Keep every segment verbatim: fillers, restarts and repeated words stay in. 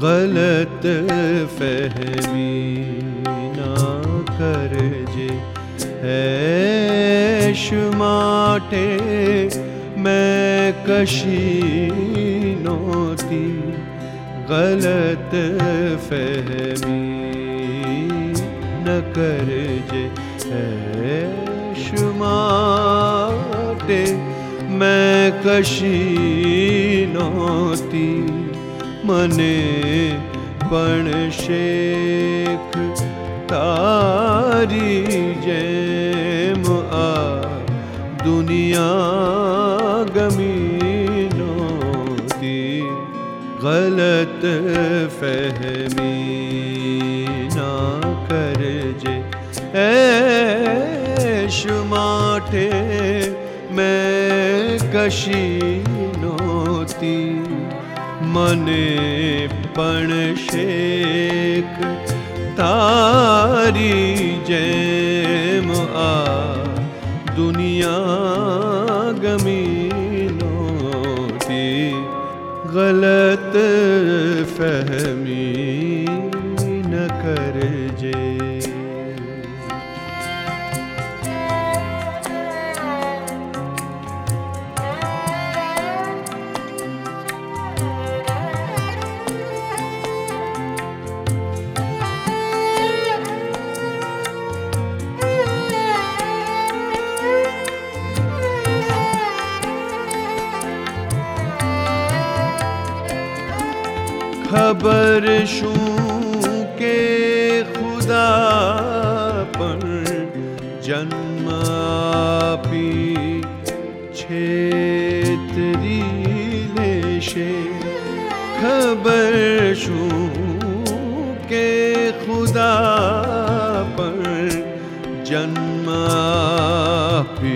गलत फहमी ना करजे। ऐश माटे मैं कशी नोती, गलत फहमी न करजे। ऐश माटे मैं कशी नोती, मने पण शेख तारी जेम आ दुनिया गमी नोती। गलत फहमी ना करजे। ऐश माटे मैं कशी नोती, मने पण शेख तारी जेम आ दुनिया गमी नोती। गलत फहमी न करजे। खबर शूं के खुदा पर जन्म आपी छेतरी लेशे। खबर शूं के खुदा पर जन्म आपी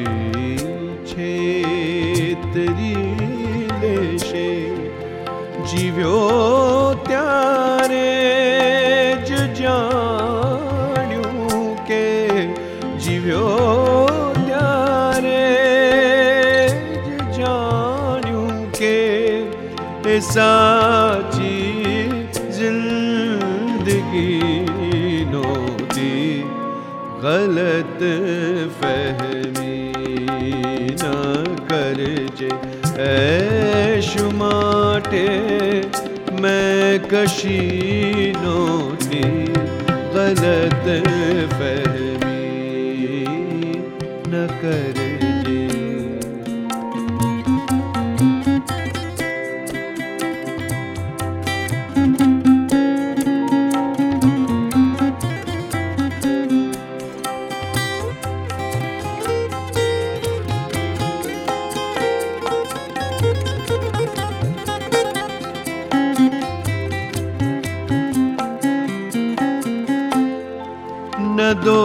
छेतरी लेशे। जीव्यो त्यारे ज जाण्यूं के, जीव्यो त्यारे ज जाण्यूं के ए साची जिंदगी नोती। गलत फहमी न करजे। ऐश माटे मैं कशी नोती, गलत फहमी न करजे। न दो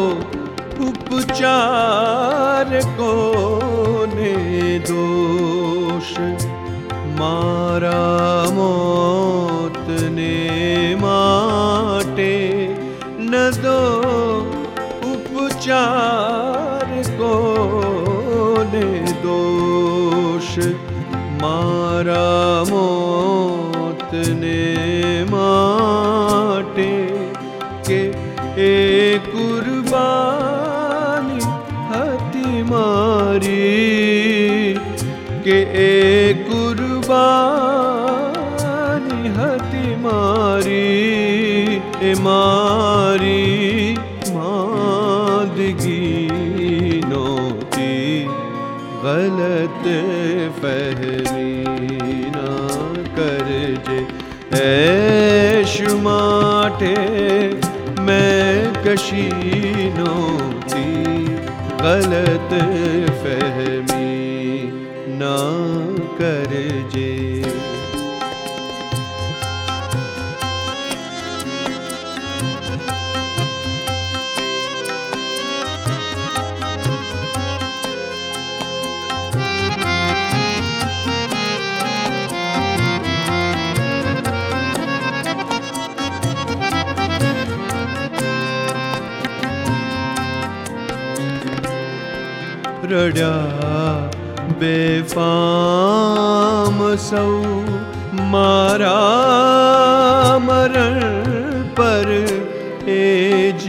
उपचार को ने दोष, मारा मौत ने माटे। न दो उपचार को ने दोष, मारा मौत ने माटे। के ए कुर्बानी हती मारी, के ए कुर्बानी हती मारी। ए मारी मादगी नोती, गलत फहमी ना करजे। ऐश माटे मैं कशी नोती, गलत फहमी ना करजे। रड्या बेफाम सौ मारा मरण पर एज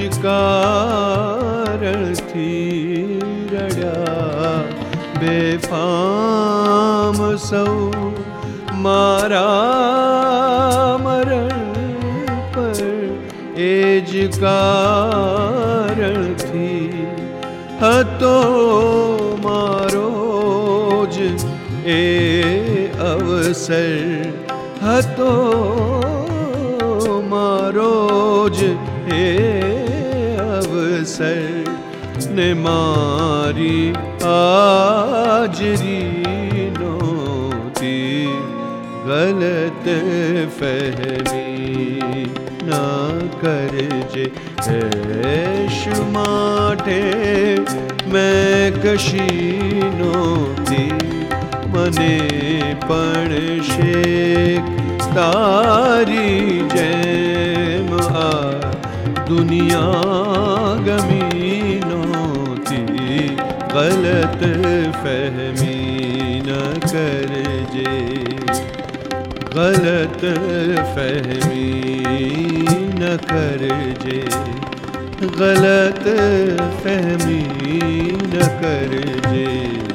कारण थी रड़ा बेफाम सौ मारा मरण पर एज कारण थी हतो मारोज ए अवसर हतो मारोज ए अवसर ने मारी आजरी नोती गलत फहमी ना करजे ऐश माटे मैं कशी नोती मने पण शेख तारी जैम आ दुनिया गमी नोती गलत फहमी न करजे गलत फहमी न करजे गलत फहमी न करजे।